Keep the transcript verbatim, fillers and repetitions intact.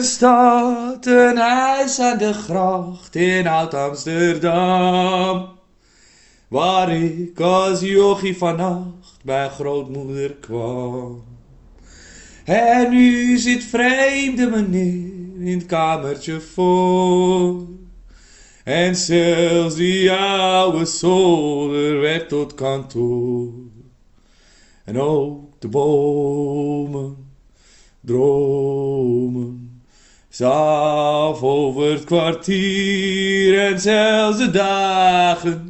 Er staat een huis aan de gracht in Oud-Amsterdam, waar ik als jochie vannacht bij grootmoeder kwam. En nu zit vreemde meneer in het kamertje voor. En zelfs die oude zolder werd tot kantoor. En ook de bomen dromen s'avonds over het kwartier en zelfs de dagen